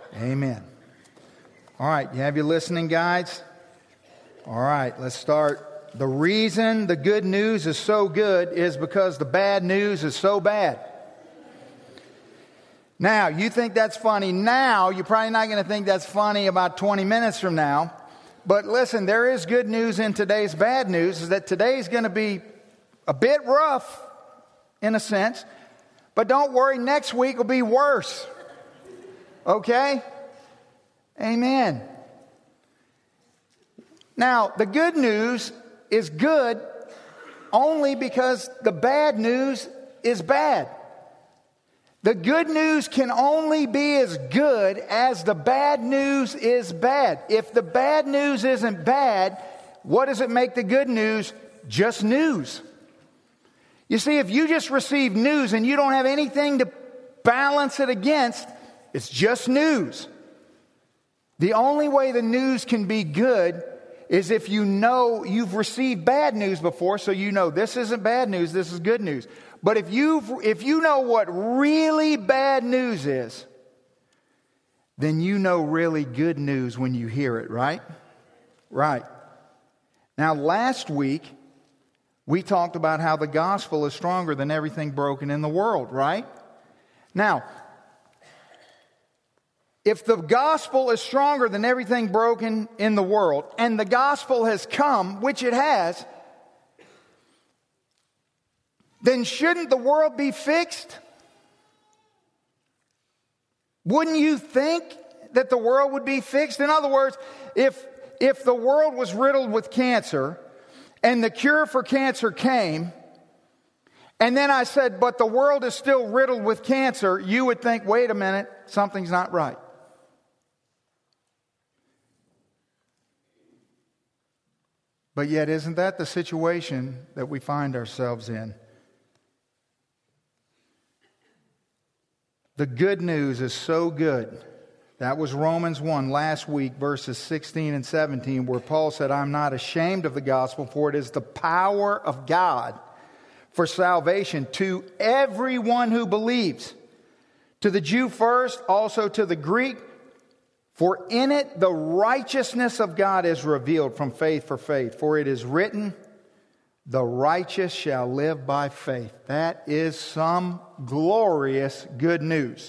Amen. All right, you have your listening guides? All right, let's start. The reason the good news is so good is because the bad news is so bad. Now, you think that's funny now. You're probably not going to think that's funny about 20 minutes from now. But listen, there is good news in today's bad news, is that today's going to be a bit rough in a sense. But don't worry, next week will be worse. Okay? Amen. Now, the good news is good only because the bad news is bad. The good news can only be as good as the bad news is bad. If the bad news isn't bad, what does it make the good news? Just news. You see, if you just receive news and you don't have anything to balance it against, it's just news. The only way the news can be good is if you know you've received bad news before, so you know this isn't bad news, this is good news. But if you know what really bad news is, then you know really good news when you hear it, right? Right. Now, last week, we talked about how the gospel is stronger than everything broken in the world, right? Now, if the gospel is stronger than everything broken in the world, and the gospel has come, which it has, then shouldn't the world be fixed? Wouldn't you think that the world would be fixed? In other words, if the world was riddled with cancer, and the cure for cancer came, and then I said, but the world is still riddled with cancer, you would think, wait a minute, something's not right. But yet, isn't that the situation that we find ourselves in? The good news is so good. That was Romans 1 last week, verses 16 and 17, where Paul said, I'm not ashamed of the gospel, for it is the power of God for salvation to everyone who believes. To the Jew first, also to the Greek. For in it the righteousness of God is revealed from faith for faith. For it is written, the righteous shall live by faith. That is some glorious good news.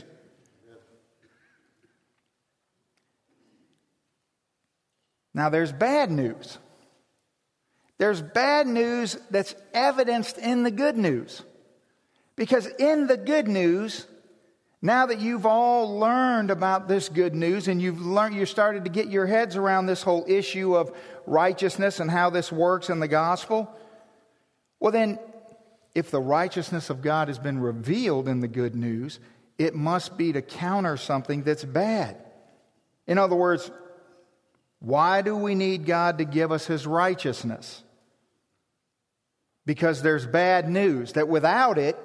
Now there's bad news. There's bad news that's evidenced in the good news. Because in the good news, now that you've all learned about this good news and you started to get your heads around this whole issue of righteousness and how this works in the gospel, well then, if the righteousness of God has been revealed in the good news, it must be to counter something that's bad. In other words, why do we need God to give us His righteousness? Because there's bad news that without it,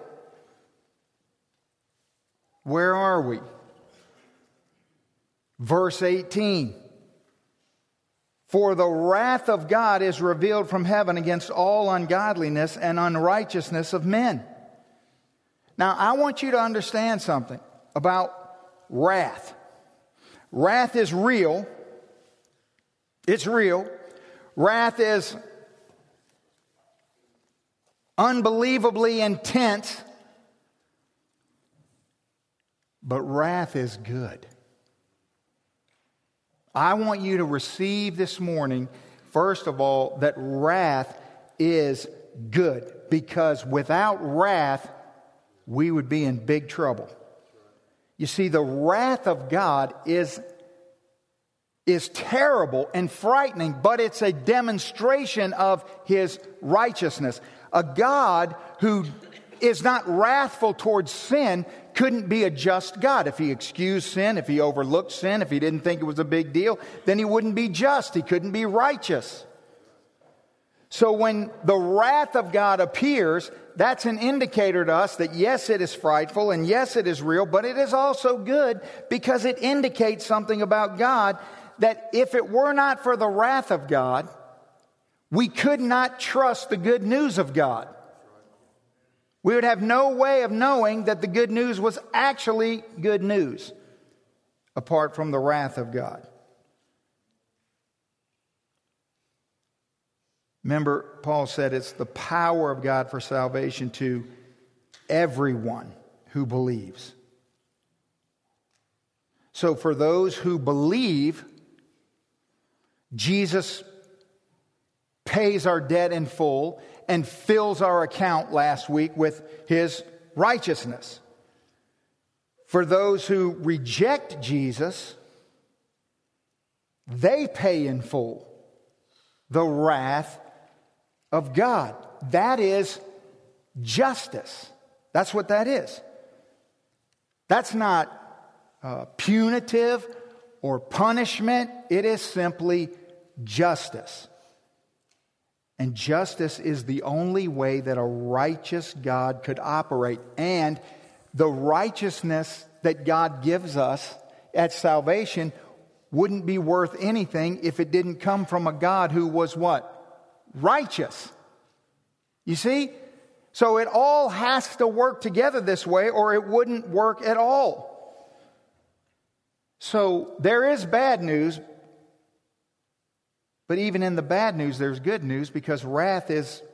where are we? Verse 18. For the wrath of God is revealed from heaven against all ungodliness and unrighteousness of men. Now, I want you to understand something about wrath. Wrath is real. It's real. Wrath is unbelievably intense. But wrath is good. I want you to receive this morning, first of all, that wrath is good. Because without wrath, we would be in big trouble. You see, the wrath of God is terrible and frightening, but it's a demonstration of His righteousness. A God who is not wrathful towards sin couldn't be a just God. If He excused sin, if He overlooked sin, if He didn't think it was a big deal, then He wouldn't be just. He couldn't be righteous. So when the wrath of God appears, that's an indicator to us that yes, it is frightful and yes, it is real, but it is also good because it indicates something about God that if it were not for the wrath of God, we could not trust the good news of God. We would have no way of knowing that the good news was actually good news. apart from the wrath of God. Remember, Paul said it's the power of God for salvation to everyone who believes. So for those who believe, Jesus pays our debt in full and fills our account last week with His righteousness. For those who reject Jesus, they pay in full the wrath of God. That is justice. That's what that is. That's not punitive or punishment. It is simply justice. And justice is the only way that a righteous God could operate. And the righteousness that God gives us at salvation wouldn't be worth anything if it didn't come from a God who was what? Righteous. You see? So it all has to work together this way, or it wouldn't work at all. So there is bad news, but even in the bad news, there's good news, because wrath is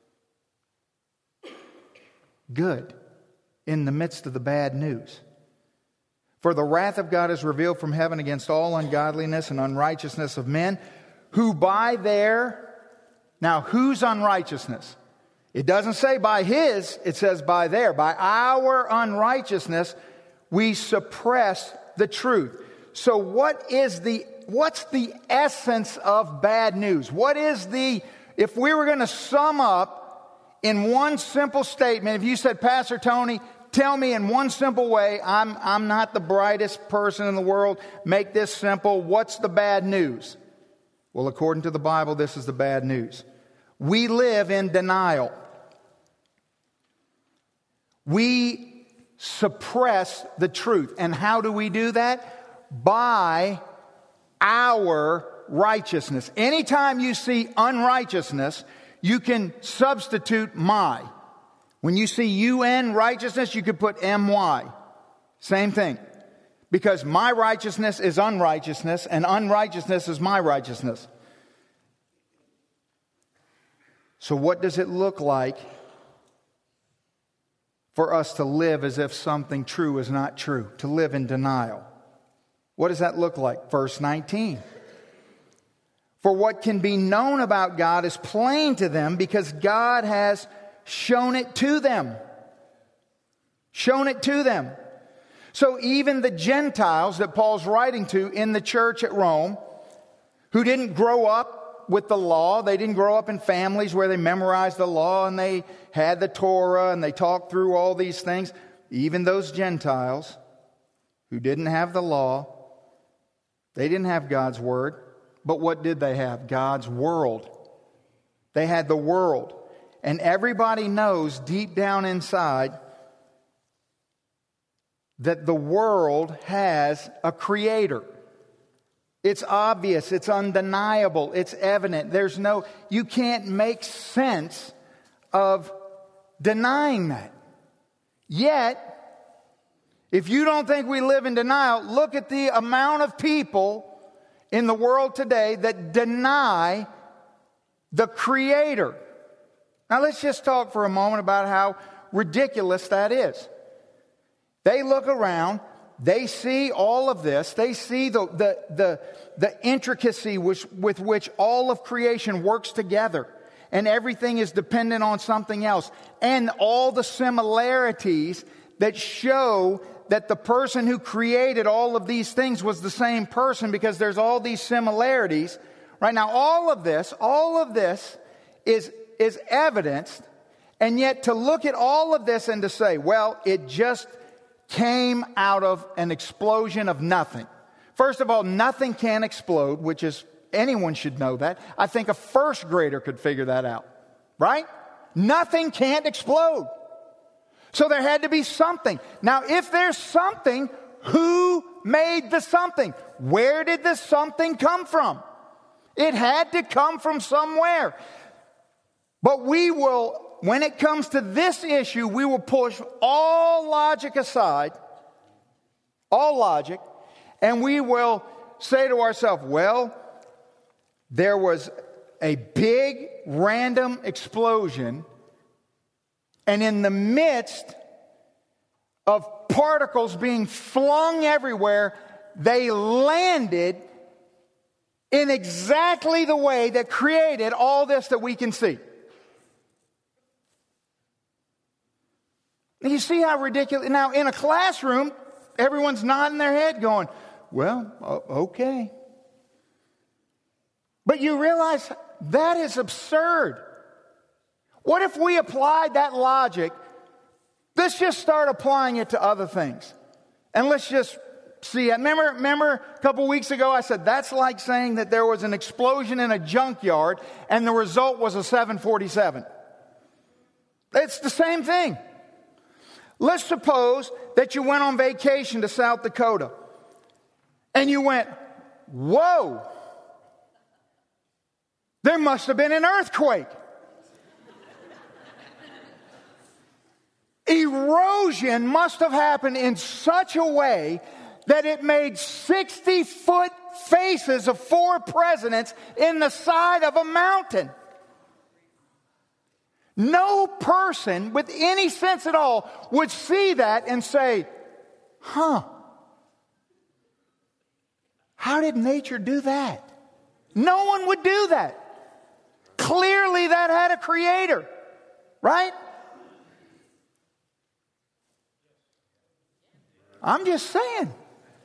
good in the midst of the bad news. For the wrath of God is revealed from heaven against all ungodliness and unrighteousness of men, who by their... Now, whose unrighteousness? It doesn't say by his, it says by their. By our unrighteousness, we suppress the truth. So what's the essence of bad news? If we were going to sum up in one simple statement, if you said, Pastor Tony, tell me in one simple way, I'm not the brightest person in the world, make this simple, what's the bad news? Well, according to the Bible, this is the bad news. We live in denial. We suppress the truth. And how do we do that? By our righteousness. Anytime you see unrighteousness, you can substitute my. When you see UN righteousness, you could put MY. Same thing. Because my righteousness is unrighteousness, and unrighteousness is my righteousness. So what does it look like for us to live as if something true is not true? To live in denial. What does that look like? Verse 19. For what can be known about God is plain to them, because God has shown it to them. Shown it to them. So even the Gentiles that Paul's writing to in the church at Rome, who didn't grow up with the law, they didn't grow up in families where they memorized the law and they had the Torah and they talked through all these things, even those Gentiles who didn't have the law, they didn't have God's word, but what did they have? God's world. They had the world. And everybody knows deep down inside that the world has a creator. It's obvious, it's undeniable, it's evident. You can't make sense of denying that. Yet, if you don't think we live in denial, look at the amount of people in the world today that deny the Creator. Now let's just talk for a moment about how ridiculous that is. They look around, they see all of this, they see the intricacy with which all of creation works together, and everything is dependent on something else, and all the similarities that show that the person who created all of these things was the same person, because there's all these similarities. Right now, all of this is evidenced, and yet to look at all of this and to say, well, it just came out of an explosion of nothing. First of all, nothing can explode, which is, anyone should know that. I think a first grader could figure that out, right? Nothing can't explode. So there had to be something. Now, if there's something, who made the something? Where did the something come from? It had to come from somewhere. But we will, when it comes to this issue, we will push all logic aside, all logic, And we will say to ourselves, well, there was a big random explosion, and in the midst of particles being flung everywhere, they landed in exactly the way that created all this that we can see. You see how ridiculous. Now, in a classroom, everyone's nodding their head going, well, okay. But you realize that is absurd. What if we applied that logic? Let's just start applying it to other things. And let's just see it. Remember a couple weeks ago I said that's like saying that there was an explosion in a junkyard and the result was a 747. It's the same thing. Let's suppose that you went on vacation to South Dakota and you went, whoa, there must have been an earthquake. Erosion must have happened in such a way that it made 60-foot faces of 4 presidents in the side of a mountain. No person with any sense at all would see that and say, how did nature do that? No one would do that. Clearly that had a creator, right? I'm just saying.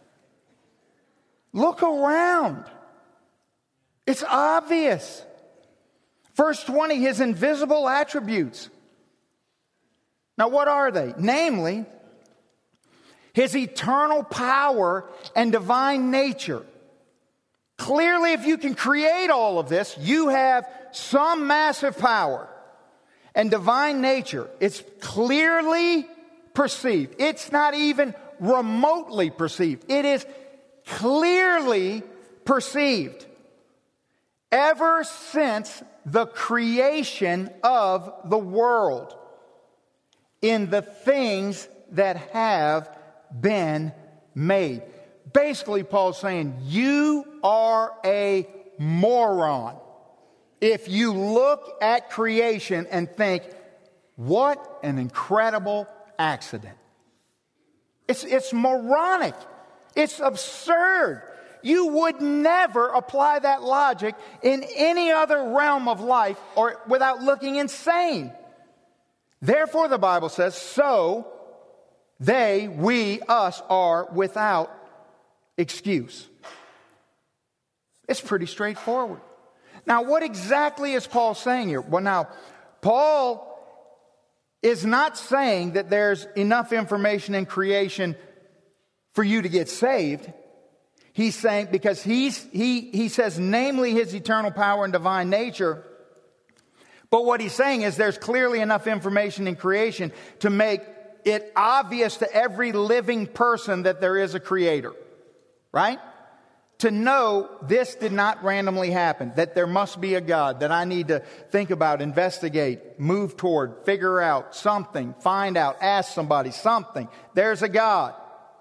Look around. It's obvious. Verse 20, his invisible attributes. Now, what are they? Namely, his eternal power and divine nature. Clearly, if you can create all of this, you have some massive power and divine nature. It's clearly perceived. It's not even remotely perceived. It is clearly perceived. Ever since the creation of the world, in the things that have been made. Basically, Paul's saying, you are a moron if you look at creation and think, what an incredible accident. It's moronic. It's absurd. You would never apply that logic in any other realm of life or without looking insane. Therefore, the Bible says, so we, us, are without excuse. It's pretty straightforward. Now, what exactly is Paul saying here? Well, now, Paul is not saying that there's enough information in creation for you to get saved. He's saying, because he says, namely his eternal power and divine nature. But what he's saying is there's clearly enough information in creation to make it obvious to every living person that there is a creator. Right? To know this did not randomly happen, that there must be a God, that I need to think about, investigate, move toward, figure out something, find out, ask somebody something. There's a God.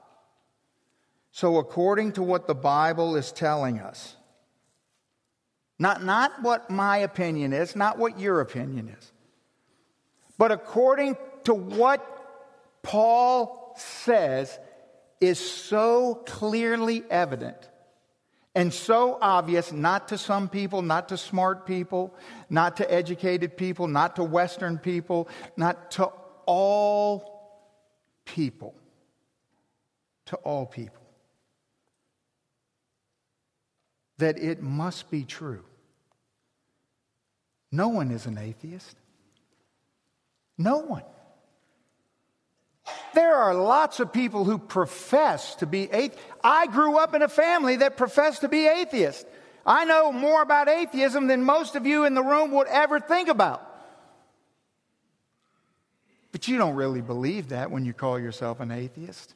So according to what the Bible is telling us, not what my opinion is, not what your opinion is, but according to what Paul says is so clearly evident and so obvious, not to some people, not to smart people, not to educated people, not to Western people, not to all people. To all people. That it must be true. No one is an atheist. No one. There are lots of people who profess to be atheist. I grew up in a family that professed to be atheist. I know more about atheism than most of you in the room would ever think about. But you don't really believe that when you call yourself an atheist.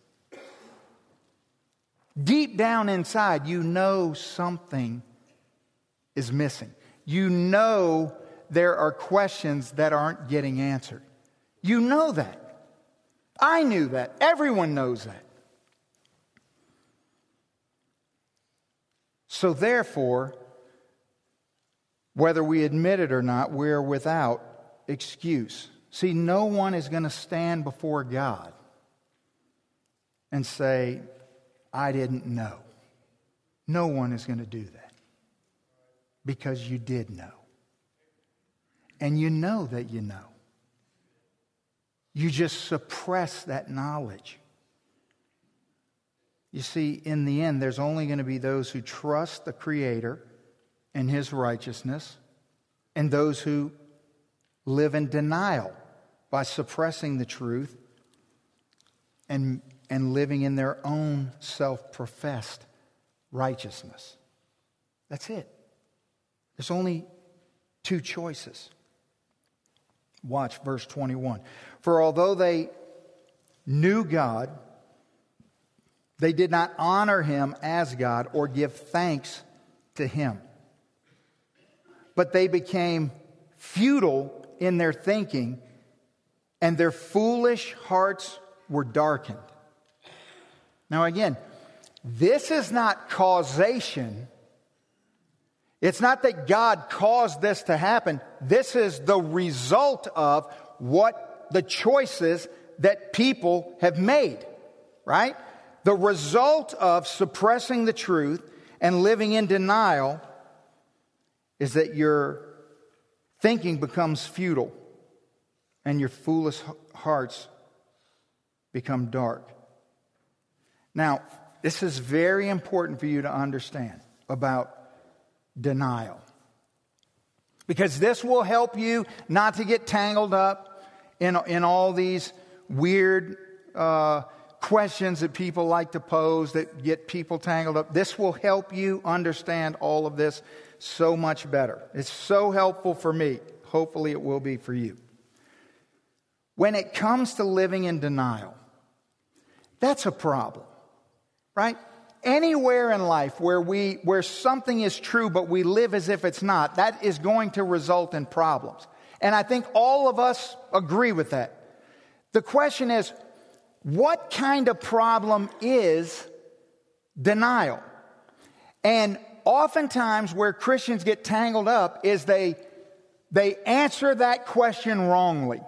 Deep down inside, you know something is missing. You know there are questions that aren't getting answered. You know that. I knew that. Everyone knows that. So therefore, whether we admit it or not, we're without excuse. See, no one is going to stand before God and say, I didn't know. No one is going to do that. Because you did know. And you know that you know. You just suppress that knowledge. You see, in the end, there's only going to be those who trust the Creator and His righteousness, and those who live in denial by suppressing the truth and living in their own self-professed righteousness. That's it. There's only two choices. Watch verse 21. For although they knew God, they did not honor Him as God or give thanks to Him. But they became futile in their thinking, and their foolish hearts were darkened. Now again, this is not causation. It's not that God caused this to happen. This is the result of what the choices that people have made, right? The result of suppressing the truth and living in denial is that your thinking becomes futile and your foolish hearts become dark. Now, this is very important for you to understand about denial. Because this will help you not to get tangled up in all these weird questions that people like to pose that get people tangled up. This will help you understand all of this so much better. It's so helpful for me. Hopefully it will be for you. When it comes to living in denial, that's a problem, right? Anywhere in life where something is true but we live as if it's not, that is going to result in problems. And I think all of us agree with that. The question is, what kind of problem is denial? And oftentimes where Christians get tangled up is they answer that question wrongly.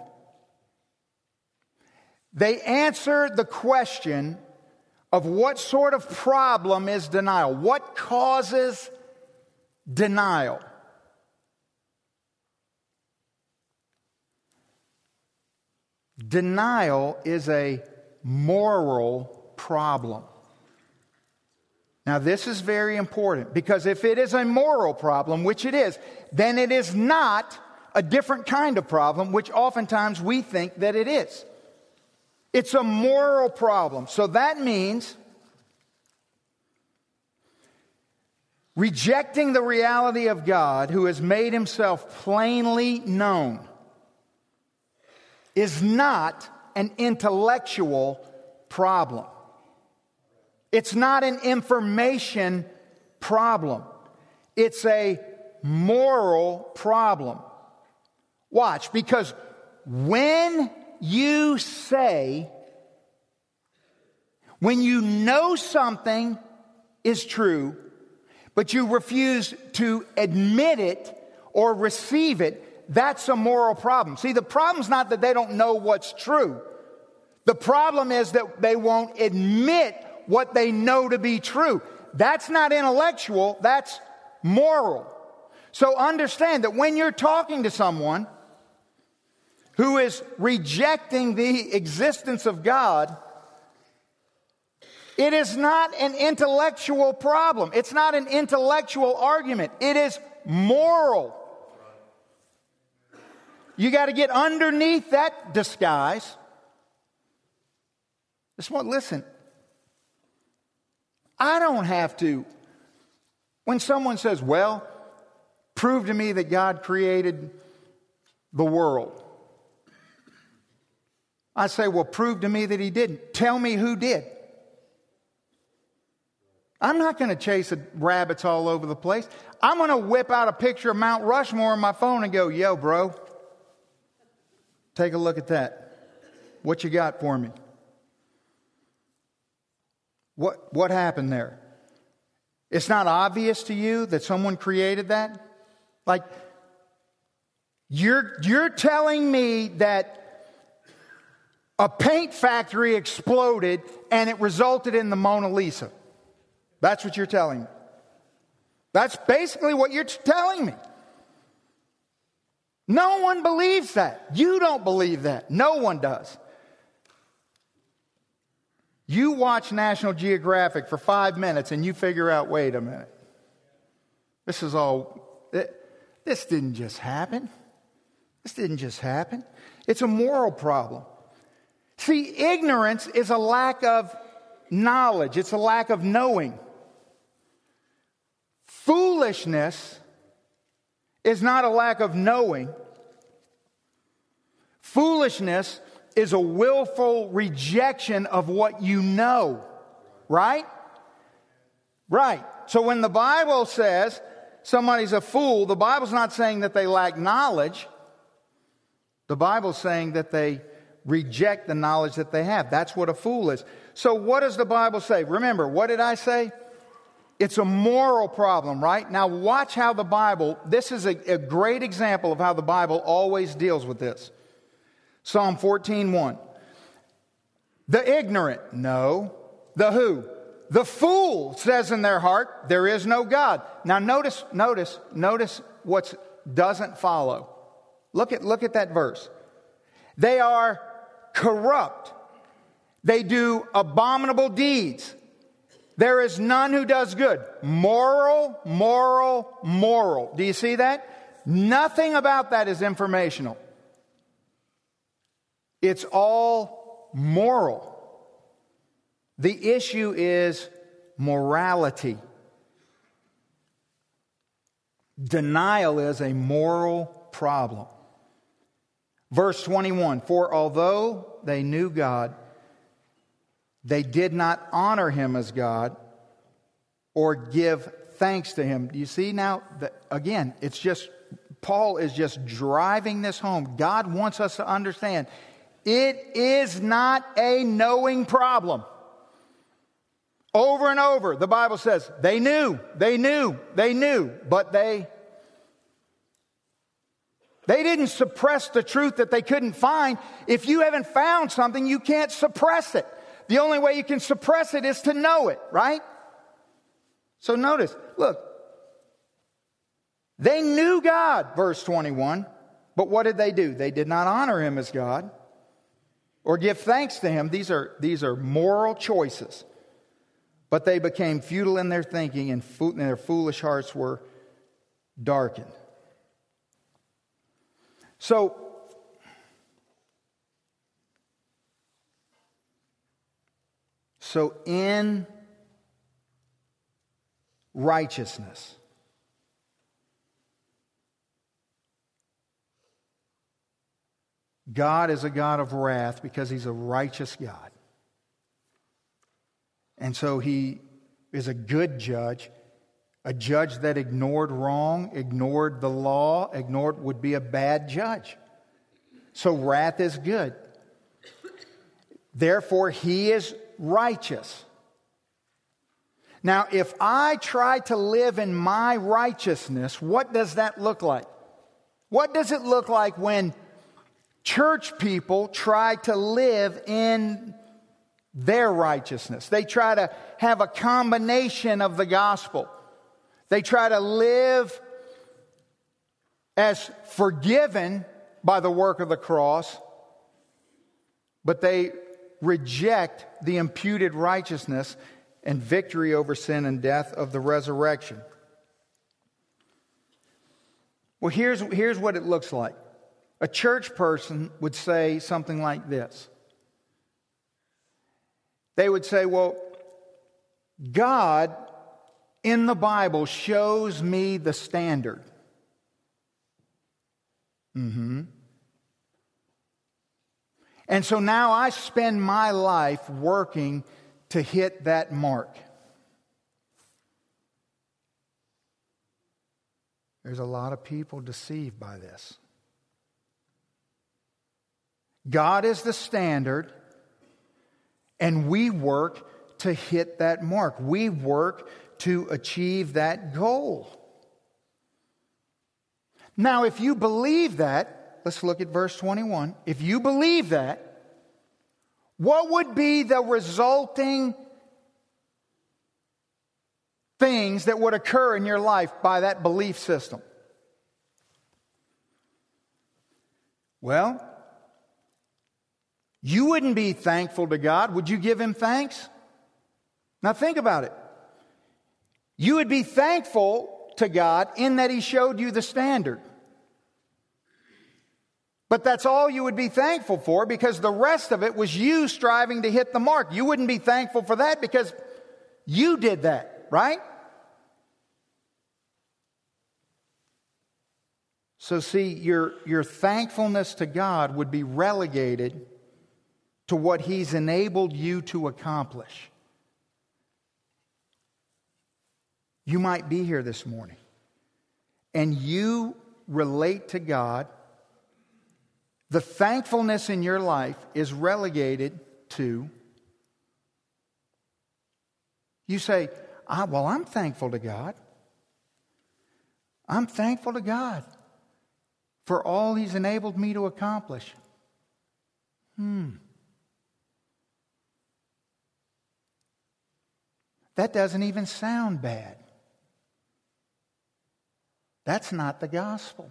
They answer the question of what sort of problem is denial? What causes denial? Denial is a moral problem. Now, this is very important because if it is a moral problem, which it is, then it is not a different kind of problem, which oftentimes we think that it is. It's a moral problem. So that means rejecting the reality of God, who has made Himself plainly known, is not an intellectual problem. It's not an information problem. It's a moral problem. Watch, because when you know something is true, but you refuse to admit it or receive it, that's a moral problem. See, the problem's not that they don't know what's true. The problem is that they won't admit what they know to be true. That's not intellectual, that's moral. So understand that when you're talking to someone who is rejecting the existence of God, it is not an intellectual problem. It's not an intellectual argument. It is moral. You got to get underneath that disguise. Listen, I don't have to. When someone says, well, prove to me that God created the world, I say, well, prove to me that He didn't. Tell me who did. I'm not going to chase rabbits all over the place. I'm going to whip out a picture of Mount Rushmore on my phone and go, yo, bro, take a look at that. What you got for me? What happened there? It's not obvious to you that someone created that? Like, you're telling me that a paint factory exploded and it resulted in the Mona Lisa. That's what you're telling me. That's basically what you're telling me. No one believes that. You don't believe that. No one does. You watch National Geographic for 5 minutes and you figure out, wait a minute. This didn't just happen. This didn't just happen. It's a moral problem. See, ignorance is a lack of knowledge. It's a lack of knowing. Foolishness is not a lack of knowing. Foolishness is a willful rejection of what you know. Right? Right. So when the Bible says somebody's a fool, the Bible's not saying that they lack knowledge. The Bible's saying that they reject the knowledge that they have. That's what a fool is. So what does the Bible say? Remember, what did I say? It's a moral problem, right? Now watch how the Bible, this is a great example of how the Bible always deals with this. Psalm 14:1. The ignorant, no. The who? The fool says in their heart, there is no God. Now notice what doesn't follow. Look at that verse. They are corrupt. They do abominable deeds. There is none who does good. Moral. Do you see that? Nothing about that is informational. It's all moral. The issue is morality. Denial is a moral problem. Verse 21, for although they knew God, they did not honor him as God or give thanks to him. Do you see now? Again, it's just, Paul is just driving this home. God wants us to understand it is not a knowing problem. Over and over, the Bible says, they knew, but they didn't suppress the truth that they couldn't find. If you haven't found something, you can't suppress it. The only way you can suppress it is to know it, right? So notice, look. They knew God, verse 21. But what did they do? They did not honor him as God or give thanks to him. These are moral choices. But they became futile in their thinking, and their foolish hearts were darkened. So, in righteousness, God is a God of wrath because he's a righteous God. And so he is a good judge. A judge that ignored wrong, ignored the law, would be a bad judge. So wrath is good. Therefore, he is righteous. Now, if I try to live in my righteousness, what does that look like? What does it look like when church people try to live in their righteousness? They try to have a combination of the gospel. They try to live as forgiven by the work of the cross, but they reject the imputed righteousness and victory over sin and death of the resurrection. Well, here's what it looks like. A church person would say something like this. They would say, well, God in the Bible shows me the standard. And so now I spend my life working to hit that mark. There's a lot of people deceived by this. God is the standard, and we work to hit that mark. We work to achieve that goal. Now, if you believe that, let's look at verse 21. If you believe that, what would be the resulting things that would occur in your life by that belief system? Well, you wouldn't be thankful to God. Would you give Him thanks? Now think about it. You would be thankful to God in that He showed you the standard. But that's all you would be thankful for, because the rest of it was you striving to hit the mark. You wouldn't be thankful for that because you did that, right? So see, your thankfulness to God would be relegated to what He's enabled you to accomplish. You might be here this morning and you relate to God. The thankfulness in your life is relegated to, you say, well, I'm thankful to God. I'm thankful to God for all He's enabled me to accomplish. That doesn't even sound bad. That's not the gospel.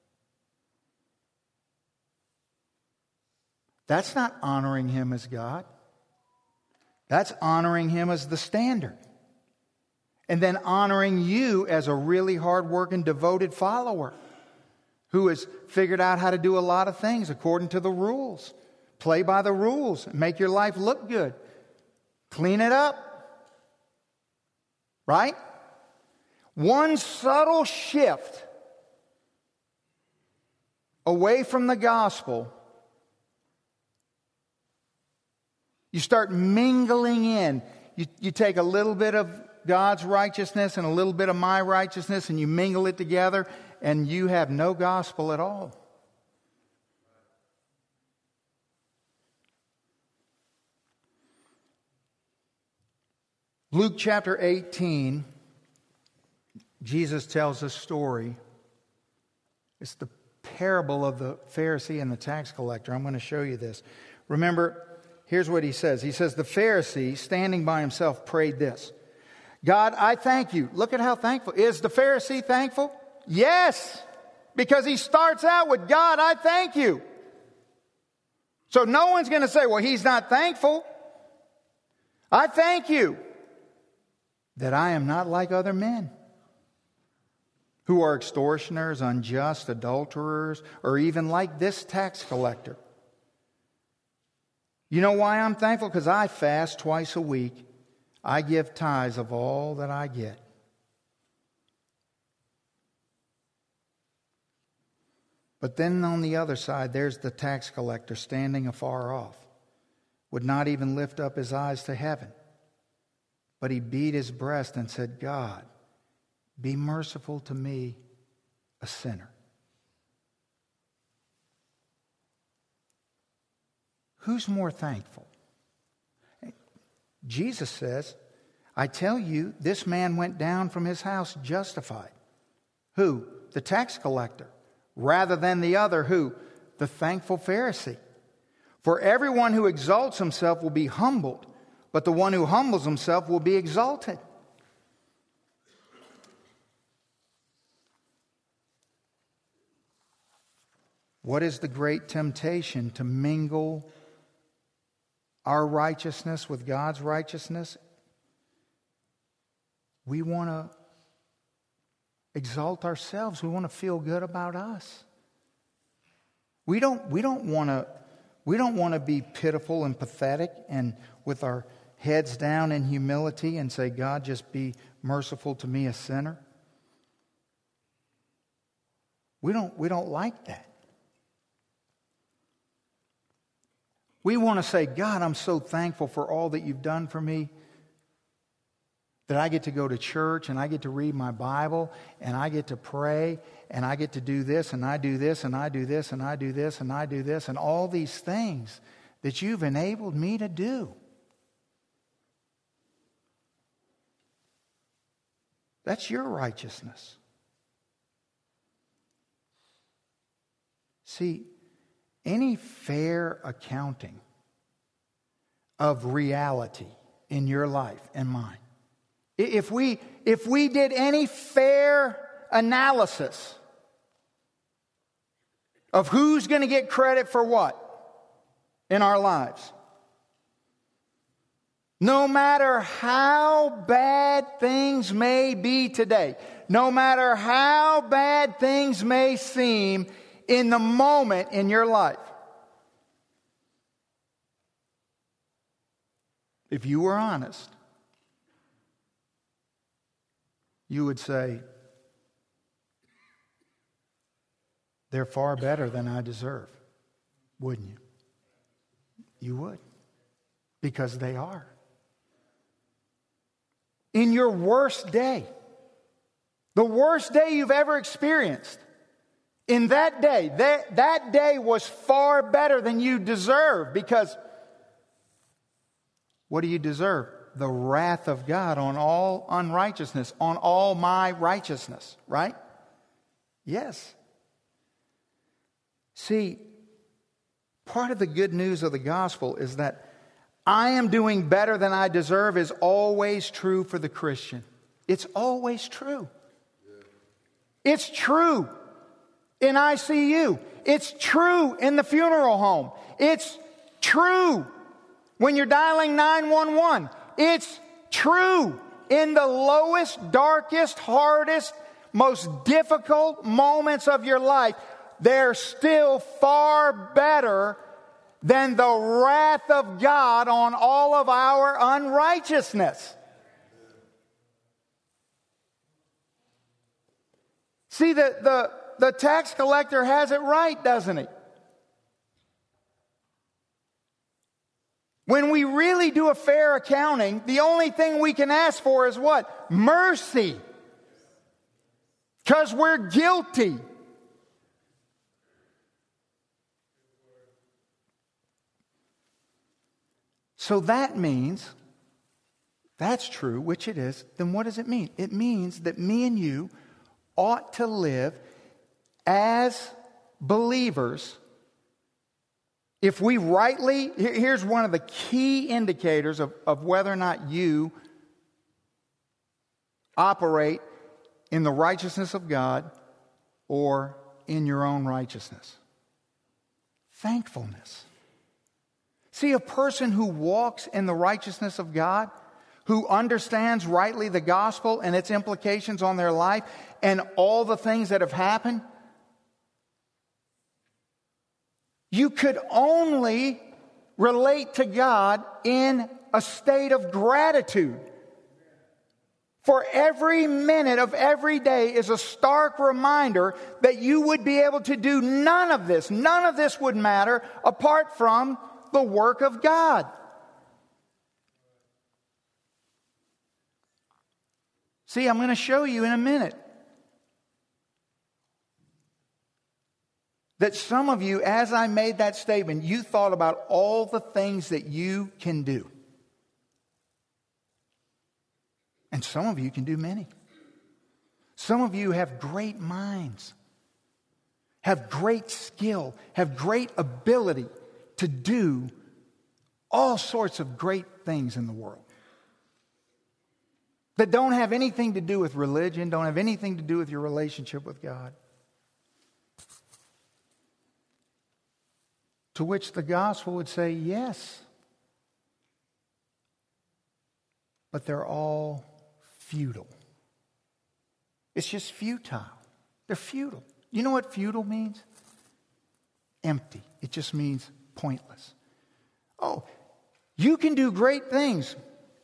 That's not honoring Him as God. That's honoring Him as the standard. And then honoring you as a really hard-working, devoted follower who has figured out how to do a lot of things according to the rules. Play by the rules. Make your life look good. Clean it up. Right? One subtle shift away from the gospel, you start mingling in. You take a little bit of God's righteousness and a little bit of my righteousness and you mingle it together and you have no gospel at all. Luke chapter 18, Jesus tells a story. It's the parable of the Pharisee and the tax collector. I'm going to show you this. Remember, here's what he says. He says, the Pharisee, standing by himself, prayed this. God, I thank you. Look at how thankful. Is the Pharisee thankful? Yes, because he starts out with, God, I thank you. So no one's going to say, well, he's not thankful. I thank you that I am not like other men who are extortioners, unjust, adulterers, or even like this tax collector. You know why I'm thankful? Because I fast twice a week. I give tithes of all that I get. But then on the other side, there's the tax collector standing afar off, would not even lift up his eyes to heaven. But he beat his breast and said, God, be merciful to me, a sinner. Who's more thankful? Jesus says, I tell you, this man went down from his house justified. Who? The tax collector. Rather than the other, who? The thankful Pharisee. For everyone who exalts himself will be humbled, but the one who humbles himself will be exalted. What is the great temptation? To mingle our righteousness with God's righteousness. We want to exalt ourselves. We want to feel good about us. We don't want to be pitiful and pathetic and with our heads down in humility and say, God, just be merciful to me, a sinner. We don't like that. We want to say, God, I'm so thankful for all that you've done for me, that I get to go to church and I get to read my Bible and I get to pray and I get to do this and I do this and I do this and I do this and I do this and all these things that you've enabled me to do. That's your righteousness. See, any fair accounting of reality in your life and mine, if we did any fair analysis of who's going to get credit for what in our lives, no matter how bad things may be today, no matter how bad things may seem in the moment in your life, if you were honest, you would say, they're far better than I deserve, wouldn't you? You would, because they are. In your worst day, the worst day you've ever experienced, in that day, that day was far better than you deserve, because what do you deserve? The wrath of God on all unrighteousness, on all my righteousness, right? Yes. See, part of the good news of the gospel is that I am doing better than I deserve is always true for the Christian. It's always true. It's true in ICU. It's true in the funeral home. It's true when you're dialing 911. It's true in the lowest, darkest, hardest, most difficult moments of your life. They're still far better than the wrath of God on all of our unrighteousness. See, the tax collector has it right, doesn't he? When we really do a fair accounting, the only thing we can ask for is what? Mercy. Because we're guilty. So that means, that's true, which it is, then what does it mean? It means that me and you ought to live as believers. If we rightly, here's one of the key indicators of whether or not you operate in the righteousness of God or in your own righteousness. Thankfulness. See, a person who walks in the righteousness of God, who understands rightly the gospel and its implications on their life and all the things that have happened, you could only relate to God in a state of gratitude. For every minute of every day is a stark reminder that you would be able to do none of this. None of this would matter apart from the work of God. See, I'm going to show you in a minute that some of you, as I made that statement, you thought about all the things that you can do. And some of you can do many. Some of you have great minds, have great skill, have great ability to do all sorts of great things in the world that don't have anything to do with religion, don't have anything to do with your relationship with God. To which the gospel would say, yes, but they're all futile. It's just futile. They're futile. You know what futile means? Empty. It just means pointless. Oh, you can do great things.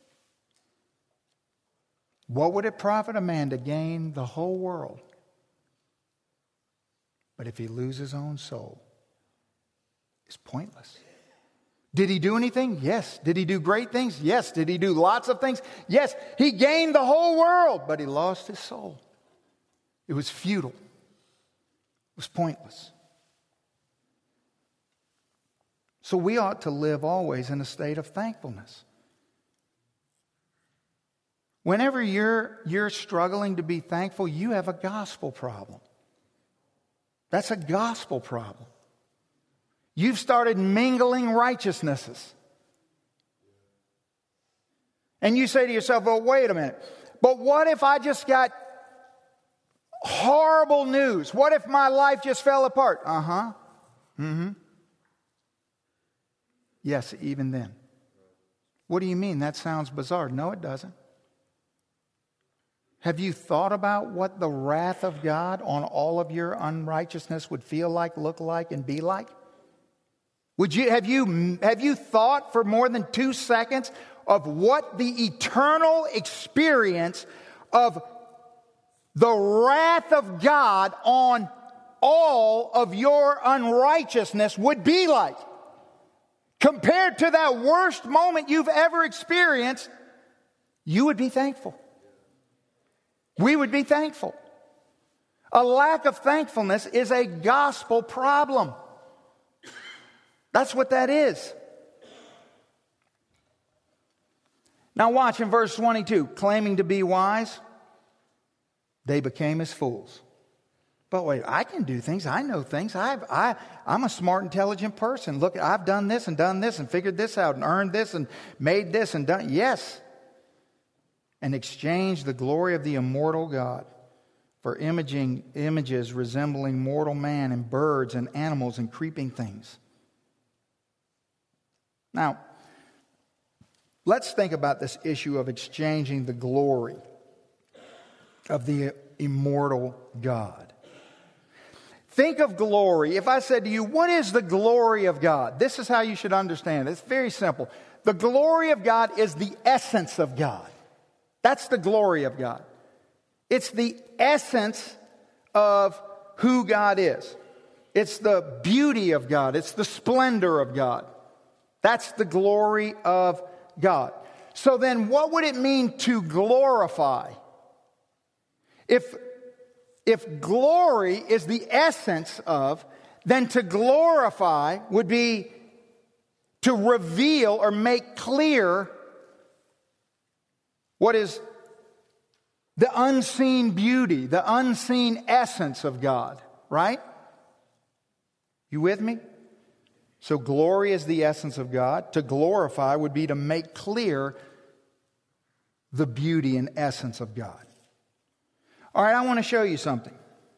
What would it profit a man to gain the whole world, but if he loses his own soul? It's pointless. Did he do anything? Yes. Did he do great things? Yes. Did he do lots of things? Yes. He gained the whole world, but he lost his soul. It was futile. It was pointless. So we ought to live always in a state of thankfulness. Whenever you're struggling to be thankful, you have a gospel problem. That's a gospel problem. You've started mingling righteousnesses. And you say to yourself, well, wait a minute. But what if I just got horrible news? What if my life just fell apart? Yes, even then. What do you mean? That sounds bizarre. No, it doesn't. Have you thought about what the wrath of God on all of your unrighteousness would feel like, look like, and be like? Have you thought for more than 2 seconds of what the eternal experience of the wrath of God on all of your unrighteousness would be like? Compared to that worst moment you've ever experienced, you would be thankful. We would be thankful. A lack of thankfulness is a gospel problem. That's what that is. Now watch in verse 22. Claiming to be wise, they became as fools. But wait, I can do things. I know things. I'm a smart, intelligent person. Look, I've done this and figured this out and earned this and made this and done. Yes. And exchanged the glory of the immortal God for images resembling mortal man and birds and animals and creeping things. Now, let's think about this issue of exchanging the glory of the immortal God. Think of glory. If I said to you, what is the glory of God? This is how you should understand it. It's very simple. The glory of God is the essence of God. That's the glory of God. It's the essence of who God is. It's the beauty of God. It's the splendor of God. That's the glory of God. So then what would it mean to glorify? If glory is the essence of, then to glorify would be to reveal or make clear what is the unseen beauty, the unseen essence of God, right? You with me? So glory is the essence of God. To glorify would be to make clear the beauty and essence of God. All right, I want to show you something.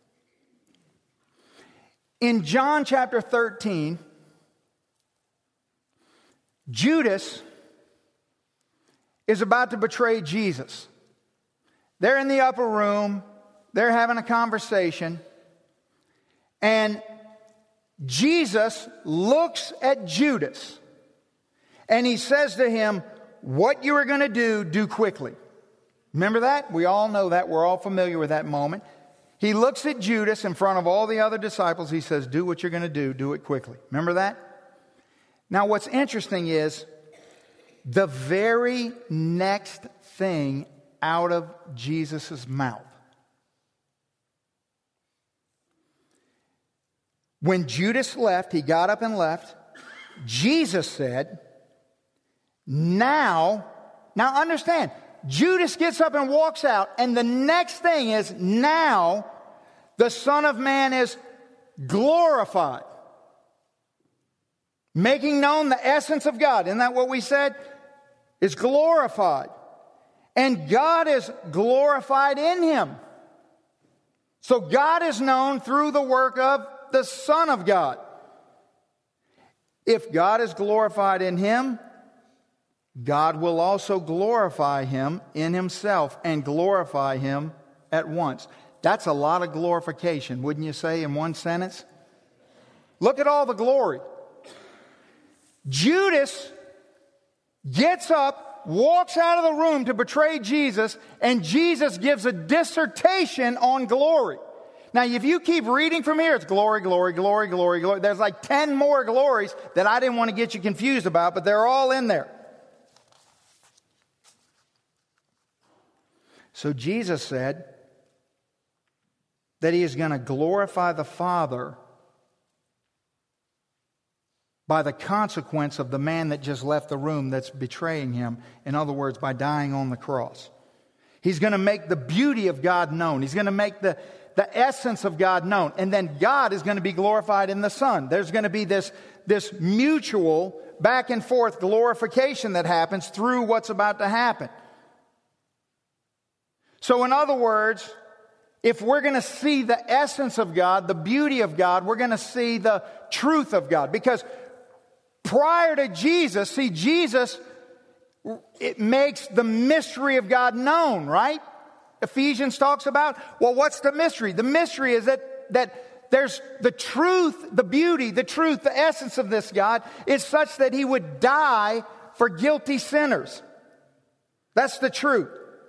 In John chapter 13, Judas is about to betray Jesus. They're in the upper room. They're having a conversation. And Jesus looks at Judas. And he says to him, what you are going to do quickly. Remember that? We all know that. We're all familiar with that moment. He looks at Judas in front of all the other disciples. He says, do what you're going to do it quickly. Remember that? Now what's interesting is the very next thing out of Jesus' mouth. When Judas left, he got up and left. Jesus said, now understand, Judas gets up and walks out, and the next thing is, now the Son of Man is glorified. Making known the essence of God. Isn't that what we said? Is glorified. And God is glorified in him. So God is known through the work of the Son of God. If God is glorified in him, God will also glorify him in himself and glorify him at once. That's a lot of glorification, wouldn't you say, in one sentence? Look at all the glory. Judas gets up, walks out of the room to betray Jesus, and Jesus gives a dissertation on glory. Now, if you keep reading from here, it's glory, glory, glory, glory, glory. There's like 10 more glories that I didn't want to get you confused about, but they're all in there. So Jesus said that he is going to glorify the Father by the consequence of the man that just left the room that's betraying him. In other words, by dying on the cross. He's going to make the beauty of God known. He's going to make the essence of God known. And then God is going to be glorified in the Son. There's going to be this mutual back and forth glorification that happens through what's about to happen. So in other words, if we're going to see the essence of God, the beauty of God, we're going to see the truth of God. Because prior to Jesus, see, Jesus, it makes the mystery of God known, right? Ephesians talks about, well, what's the mystery? The mystery is that there's the truth, the beauty, the truth, the essence of this God is such that He would die for guilty sinners. That's the truth.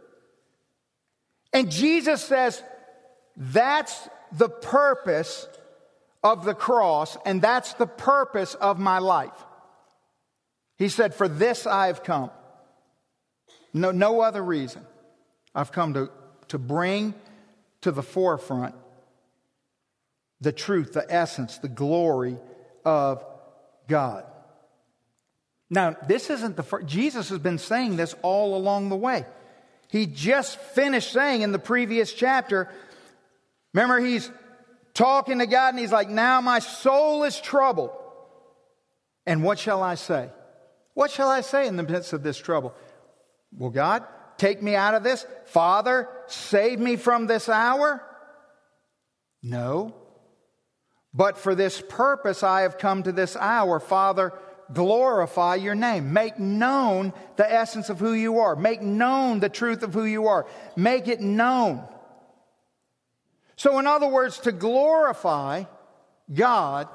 And Jesus says, that's the purpose of the cross, and that's the purpose of my life. He said, for this I have come. No other reason. I've come to bring to the forefront the truth, the essence, the glory of God. Now, this isn't the first. Jesus has been saying this all along the way. He just finished saying in the previous chapter, remember, he's talking to God and he's like, now my soul is troubled. And what shall I say? What shall I say in the midst of this trouble? Will God take me out of this? Father, save me from this hour? No. But for this purpose I have come to this hour. Father, glorify your name. Make known the essence of who you are. Make known the truth of who you are. Make it known. So in other words, to glorify God,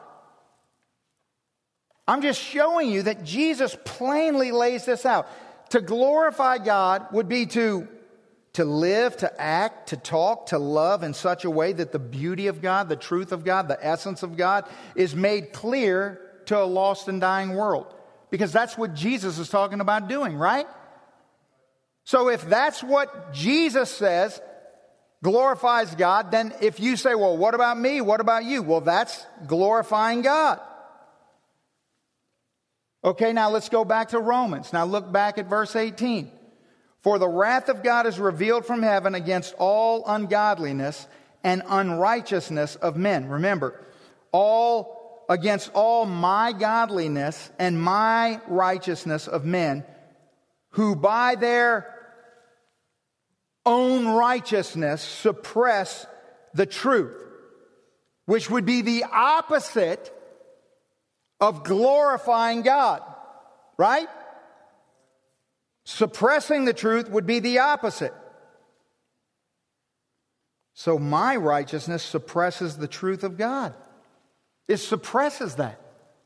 I'm just showing you that Jesus plainly lays this out. To glorify God would be to live, to act, to talk, to love in such a way that the beauty of God, the truth of God, the essence of God is made clear to a lost and dying world. Because that's what Jesus is talking about doing, right? So if that's what Jesus says glorifies God, then if you say, well, what about me? What about you? Well, that's glorifying God. Okay, now let's go back to Romans. Now look back at verse 18. For the wrath of God is revealed from heaven against all ungodliness and unrighteousness of men. Remember, against all my godliness and my righteousness of men, who by their own righteousness suppress the truth, which would be the opposite of glorifying God, right? Suppressing the truth would be the opposite. So my righteousness suppresses the truth of God. It suppresses that.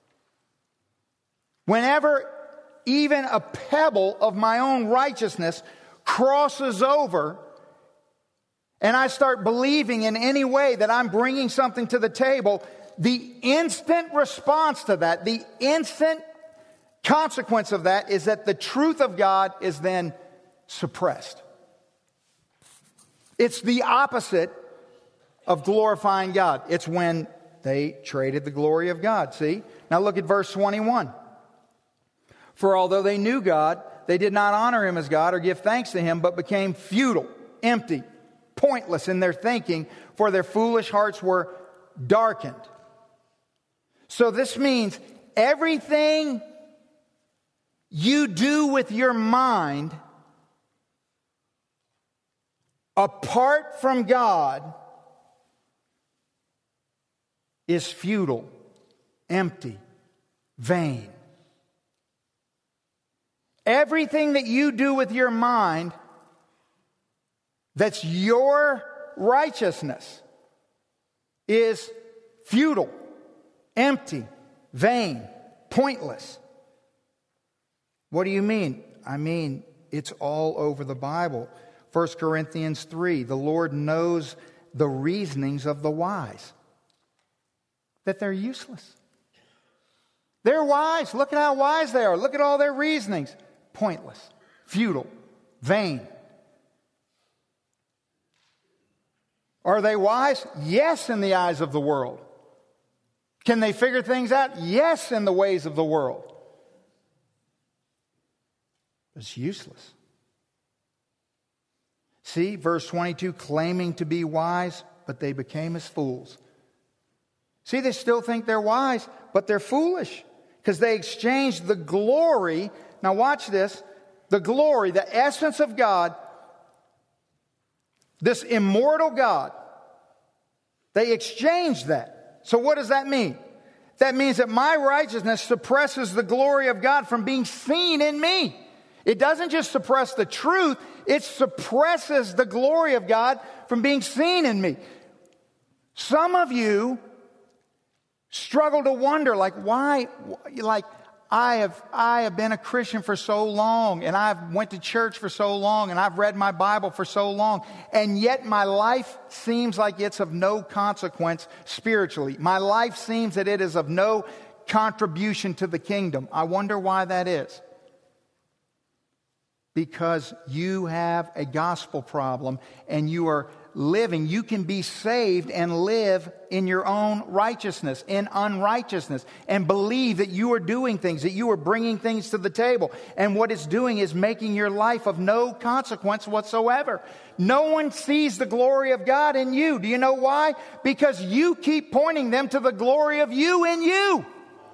Whenever even a pebble of my own righteousness crosses over and I start believing in any way that I'm bringing something to the table, the instant response to that, the instant consequence of that is that the truth of God is then suppressed. It's the opposite of glorifying God. It's when they traded the glory of God. See? Now look at verse 21. For although they knew God, they did not honor Him as God or give thanks to Him, but became futile, empty, pointless in their thinking, for their foolish hearts were darkened. So this means everything you do with your mind apart from God is futile, empty, vain. Everything that you do with your mind that's your righteousness is futile, empty, vain, pointless. What do you mean? I mean, it's all over the Bible. 1 Corinthians 3, the Lord knows the reasonings of the wise, that they're useless. They're wise. Look at how wise they are. Look at all their reasonings. Pointless, futile, vain. Are they wise? Yes, in the eyes of the world. Can they figure things out? Yes, in the ways of the world. It's useless. See, verse 22, claiming to be wise, but they became as fools. See, they still think they're wise, but they're foolish because they exchanged the glory. Now watch this. The glory, the essence of God, this immortal God, they exchanged that. So what does that mean? That means that my righteousness suppresses the glory of God from being seen in me. It doesn't just suppress the truth, it suppresses the glory of God from being seen in me. Some of you struggle to wonder, like, why, like, I have been a Christian for so long, and I've went to church for so long, and I've read my Bible for so long, and yet my life seems like it's of no consequence spiritually. My life seems that it is of no contribution to the kingdom. I wonder why that is. Because you have a gospel problem, and you are living. You can be saved and live in your own righteousness, in unrighteousness, and believe that you are doing things, that you are bringing things to the table. And what it's doing is making your life of no consequence whatsoever. No one sees the glory of God in you. Do you know why? Because you keep pointing them to the glory of you in you.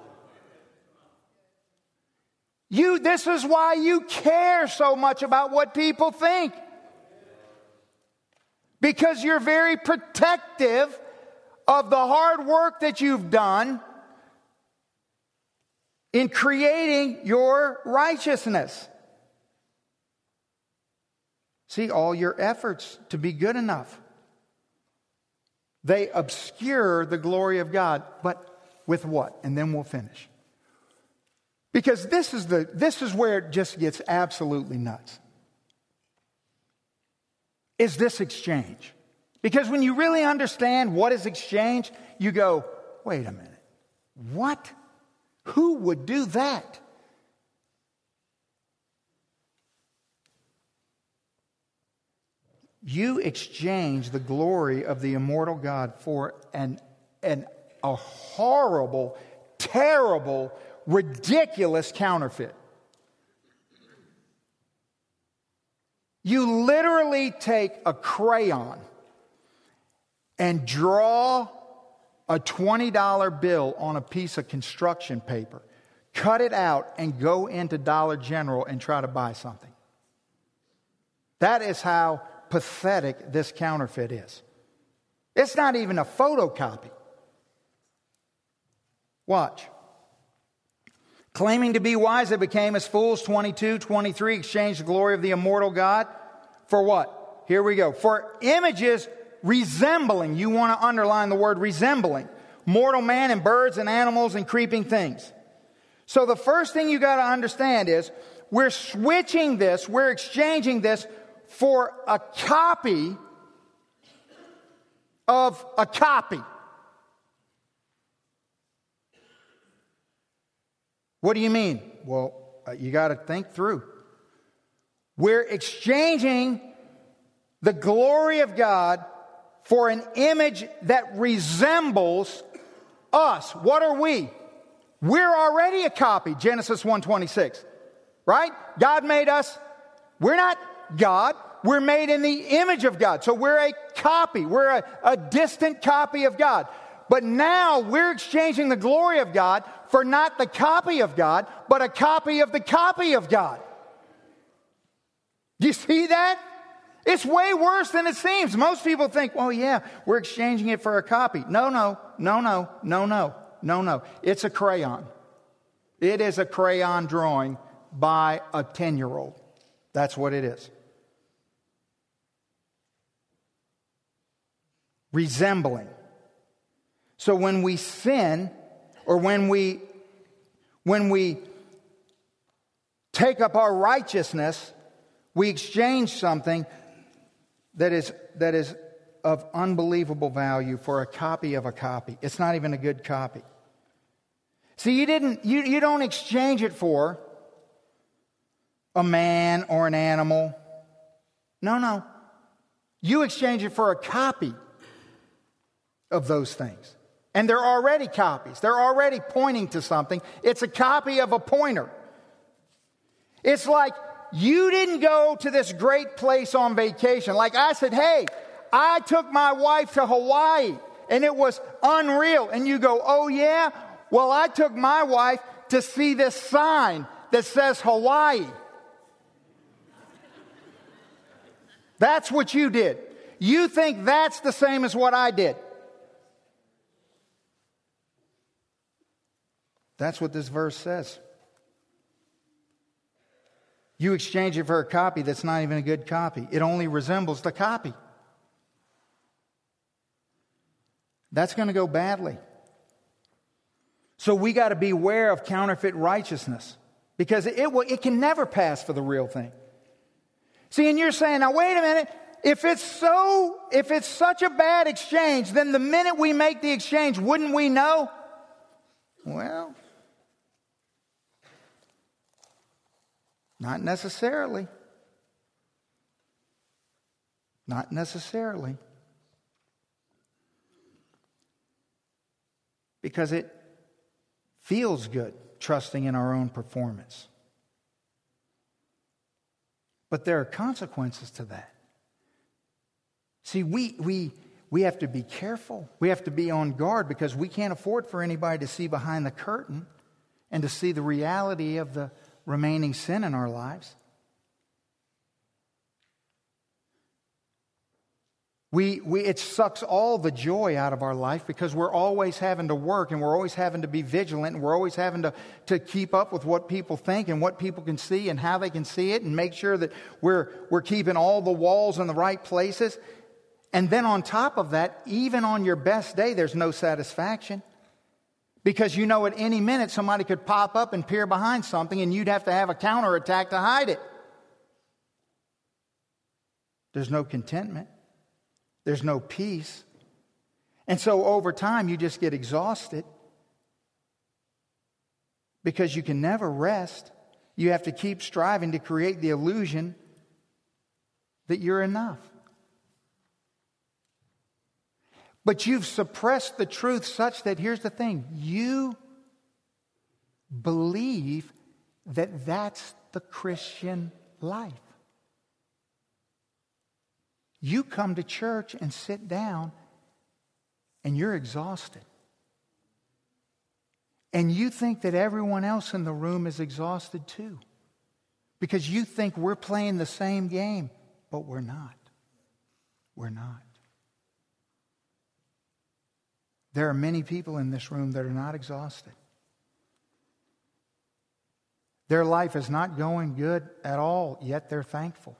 This is why you care so much about what people think. Because you're very protective of the hard work that you've done in creating your righteousness. See, all your efforts to be good enough, they obscure the glory of God. But with what? And then we'll finish. Because this is where it just gets absolutely nuts. Is this exchange? Because when you really understand what is exchange, you go, wait a minute. What? Who would do that? You exchange the glory of the immortal God for a horrible, terrible, ridiculous counterfeit. You literally take a crayon and draw a $20 bill on a piece of construction paper, cut it out, and go into Dollar General and try to buy something. That is how pathetic this counterfeit is. It's not even a photocopy. Watch. Claiming to be wise, they became as fools. 22, 23, exchanged the glory of the immortal God. For what? Here we go. For images resembling, you want to underline the word resembling, mortal man and birds and animals and creeping things. So the first thing you got to understand is we're switching this, we're exchanging this for a copy of a copy. What do you mean? Well, you got to think through. We're exchanging the glory of God for an image that resembles us. What are we? We're already a copy. Genesis 1:26. Right? God made us. We're not God. We're made in the image of God. So we're a copy. We're a distant copy of God. But now we're exchanging the glory of God for not the copy of God, but a copy of the copy of God. Do you see that? It's way worse than it seems. Most people think, well, yeah, we're exchanging it for a copy. No. It's a crayon. It is a crayon drawing by a 10-year-old. That's what it is. Resembling. So when we sin, or when we take up our righteousness, we exchange something that is of unbelievable value for a copy of a copy. It's not even a good copy. See, you don't exchange it for a man or an animal. No. You exchange it for a copy of those things. And they're already copies. They're already pointing to something. It's a copy of a pointer. It's like you didn't go to this great place on vacation. Like I said, hey, I took my wife to Hawaii and it was unreal. And you go, oh yeah? Well, I took my wife to see this sign that says Hawaii. That's what you did. You think that's the same as what I did. That's what this verse says. You exchange it for a copy that's not even a good copy. It only resembles the copy. That's going to go badly. So we got to beware of counterfeit righteousness, because it can never pass for the real thing. See, and you're saying, now wait a minute, if it's such a bad exchange, then the minute we make the exchange, wouldn't we know? Well, not necessarily. Not necessarily. Because it feels good trusting in our own performance. But there are consequences to that. See, we have to be careful. We have to be on guard, because we can't afford for anybody to see behind the curtain and to see the reality of the remaining sin in our lives. It sucks all the joy out of our life, because we're always having to work, and we're always having to be vigilant, and we're always having to keep up with what people think and what people can see and how they can see it, and make sure that we're keeping all the walls in the right places. And then on top of that, even on your best day, there's no satisfaction, because you know at any minute somebody could pop up and peer behind something, and you'd have to have a counterattack to hide it. There's no contentment. There's no peace. And so over time, you just get exhausted, because you can never rest. You have to keep striving to create the illusion that you're enough. But you've suppressed the truth such that, here's the thing, you believe that that's the Christian life. You come to church and sit down and you're exhausted. And you think that everyone else in the room is exhausted too, because you think we're playing the same game, but we're not. We're not. There are many people in this room that are not exhausted. Their life is not going good at all, yet they're thankful.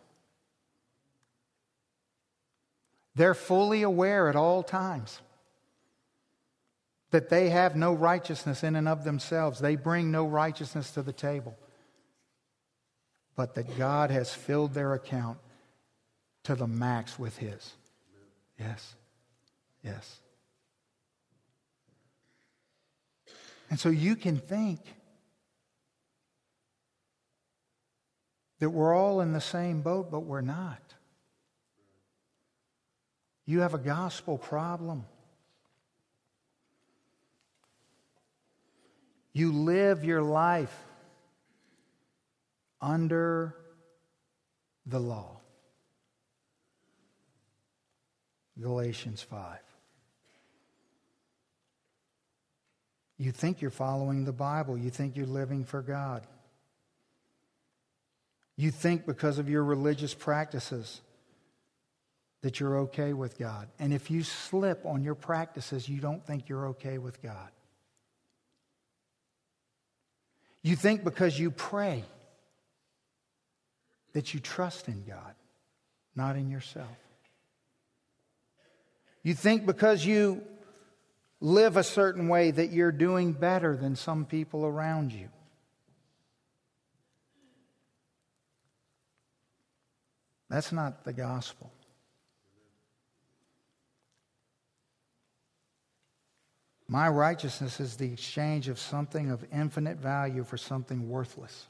They're fully aware at all times that they have no righteousness in and of themselves. They bring no righteousness to the table. But that God has filled their account to the max with His. Yes. Yes. And so you can think that we're all in the same boat, but we're not. You have a gospel problem. You live your life under the law. Galatians 5. You think you're following the Bible. You think you're living for God. You think because of your religious practices that you're okay with God. And if you slip on your practices, you don't think you're okay with God. You think because you pray that you trust in God, not in yourself. You think because you live a certain way that you're doing better than some people around you. That's not the gospel. My righteousness is the exchange of something of infinite value for something worthless.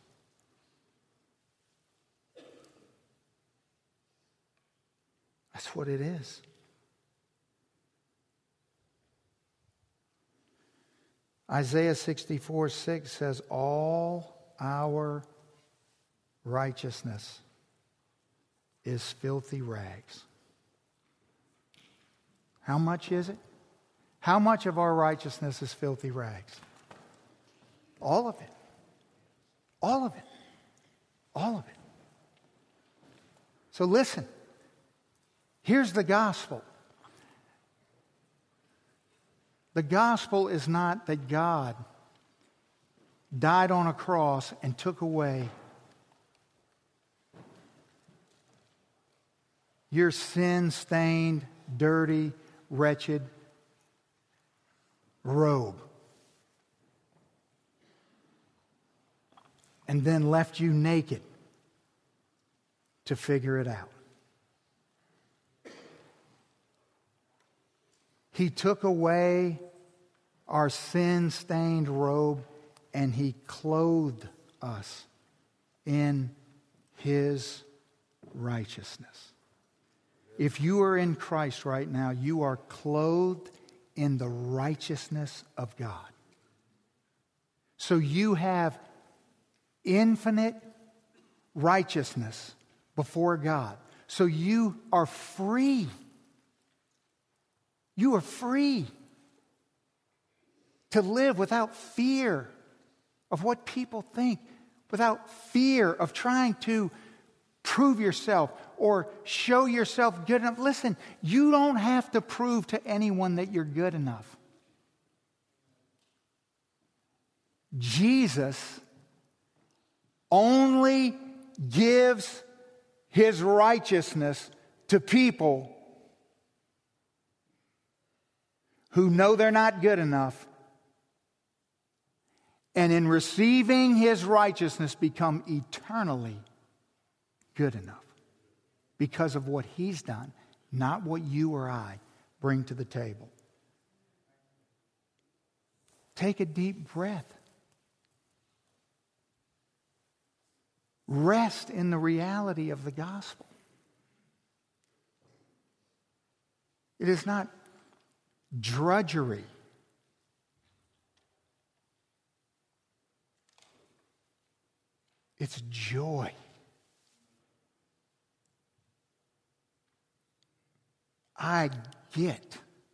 That's what it is. Isaiah 64:6 says, all our righteousness is filthy rags. How much is it? How much of our righteousness is filthy rags? All of it. All of it. All of it. So listen. Here's the gospel. The gospel is not that God died on a cross and took away your sin-stained, dirty, wretched robe and then left you naked to figure it out. He took away our sin-stained robe and He clothed us in His righteousness. If you are in Christ right now, you are clothed in the righteousness of God. So you have infinite righteousness before God. So you are free. You are free to live without fear of what people think, without fear of trying to prove yourself or show yourself good enough. Listen, you don't have to prove to anyone that you're good enough. Jesus only gives His righteousness to people who know they're not good enough, and in receiving His righteousness become eternally good enough because of what He's done, not what you or I bring to the table. Take a deep breath. Rest in the reality of the gospel. It is not drudgery. It's joy. I get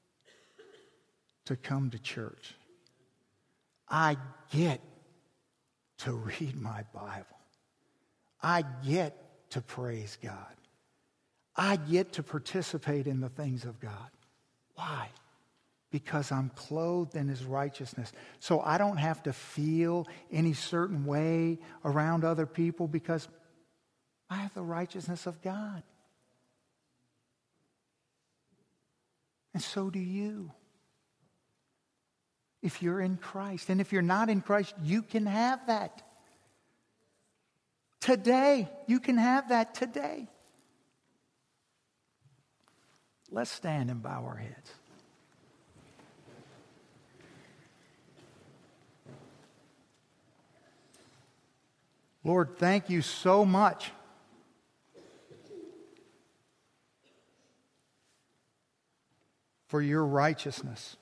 to come to church. I get to read my Bible. I get to praise God. I get to participate in the things of God. Why? Because I'm clothed in His righteousness. So I don't have to feel any certain way around other people because I have the righteousness of God. And so do you. If you're in Christ. And if you're not in Christ, you can have that. Today. You can have that today. Let's stand and bow our heads. Lord, thank you so much for your righteousness.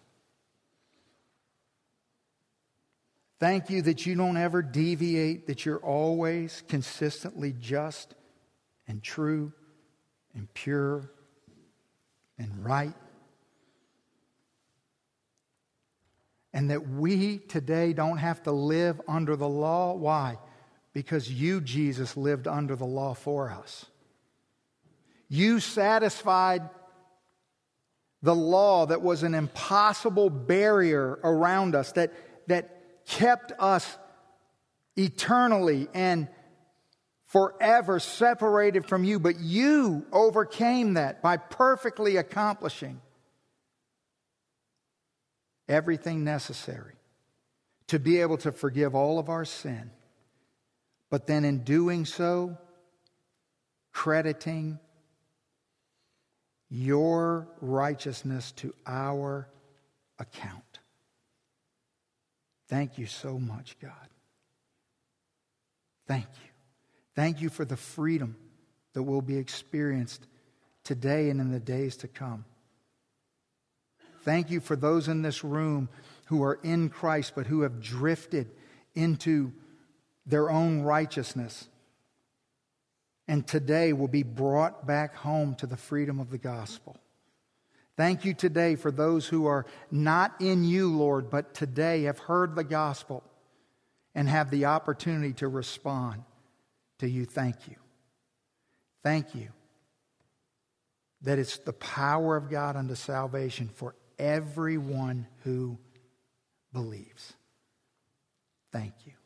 Thank you that you don't ever deviate, that you're always consistently just and true and pure and right. And that we today don't have to live under the law. Why? Because you, Jesus, lived under the law for us. You satisfied the law that was an impossible barrier around us, that kept us eternally and forever separated from you. But you overcame that by perfectly accomplishing everything necessary to be able to forgive all of our sin. But then in doing so, crediting your righteousness to our account. Thank you so much, God. Thank you. Thank you for the freedom that will be experienced today and in the days to come. Thank you for those in this room who are in Christ but who have drifted into their own righteousness and today will be brought back home to the freedom of the gospel. Thank you today for those who are not in you, Lord, but today have heard the gospel and have the opportunity to respond to you. Thank you. Thank you that it's the power of God unto salvation for everyone who believes. Thank you.